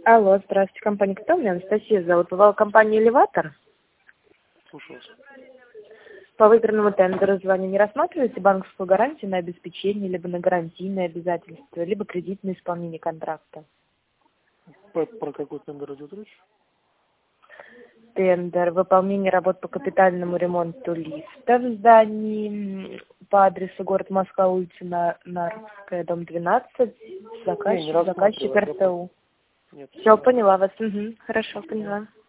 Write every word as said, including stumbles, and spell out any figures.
Алло, здравствуйте, компания «Кто?» Меня Анастасия зовут. Бывала компания «Элеватор». Слушаю вас. По выигранному тендеру звоню. Не рассматриваете банковскую гарантию на обеспечение, либо на гарантийные обязательства, либо кредитное исполнение контракта? По- Про какой тендер идет речь? Тендер. Выполнение работ по капитальному ремонту лифта в здании по адресу город Москва, улица На- Нарвская, дом двенадцать. Не, не Заказчик, рассматривал. заказчик эр тэ у. Нет. Все, поняла вас. Угу. Хорошо, поняла.